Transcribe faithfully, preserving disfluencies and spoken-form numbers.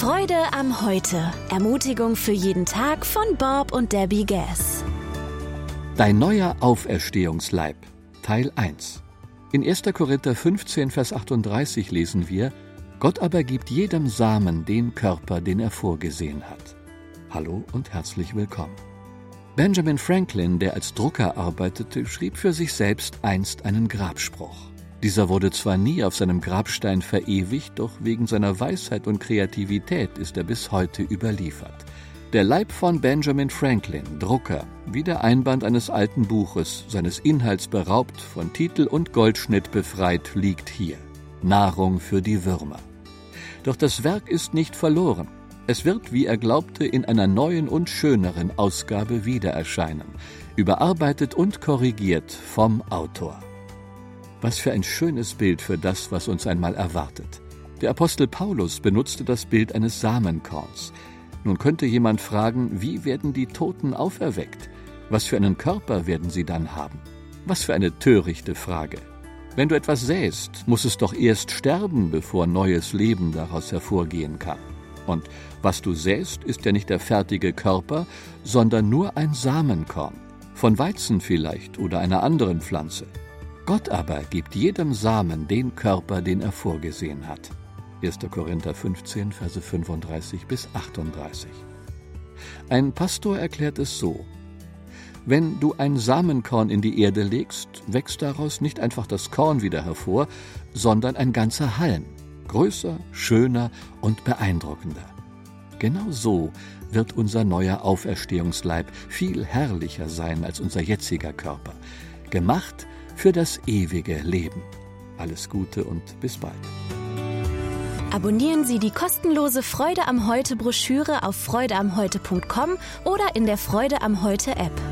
Freude am Heute. Ermutigung für jeden Tag von Bob und Debbie Gass. Dein neuer Auferstehungsleib, Teil eins. In erster Korinther fünfzehn, Vers achtunddreißig lesen wir: Gott aber gibt jedem Samen den Körper, den er vorgesehen hat. Hallo und herzlich willkommen. Benjamin Franklin, der als Drucker arbeitete, schrieb für sich selbst einst einen Grabspruch. Dieser wurde zwar nie auf seinem Grabstein verewigt, doch wegen seiner Weisheit und Kreativität ist er bis heute überliefert. Der Leib von Benjamin Franklin, Drucker, wie der Einband eines alten Buches, seines Inhalts beraubt, von Titel und Goldschnitt befreit, liegt hier. Nahrung für die Würmer. Doch das Werk ist nicht verloren. Es wird, wie er glaubte, in einer neuen und schöneren Ausgabe wieder erscheinen, überarbeitet und korrigiert vom Autor. Was für ein schönes Bild für das, was uns einmal erwartet. Der Apostel Paulus benutzte das Bild eines Samenkorns. Nun könnte jemand fragen, wie werden die Toten auferweckt? Was für einen Körper werden sie dann haben? Was für eine törichte Frage. Wenn du etwas säst, muss es doch erst sterben, bevor neues Leben daraus hervorgehen kann. Und was du säst, ist ja nicht der fertige Körper, sondern nur ein Samenkorn. Von Weizen vielleicht oder einer anderen Pflanze. Gott aber gibt jedem Samen den Körper, den er vorgesehen hat. erster Korinther fünfzehn, Verse fünfunddreißig bis achtunddreißig. Ein Pastor erklärt es so: Wenn du ein Samenkorn in die Erde legst, wächst daraus nicht einfach das Korn wieder hervor, sondern ein ganzer Halm, größer, schöner und beeindruckender. Genau so wird unser neuer Auferstehungsleib viel herrlicher sein als unser jetziger Körper, gemacht für das ewige Leben. Alles Gute und bis bald. Abonnieren Sie die kostenlose Freude am Heute Broschüre auf freude am heute punkt com oder in der Freude am Heute App.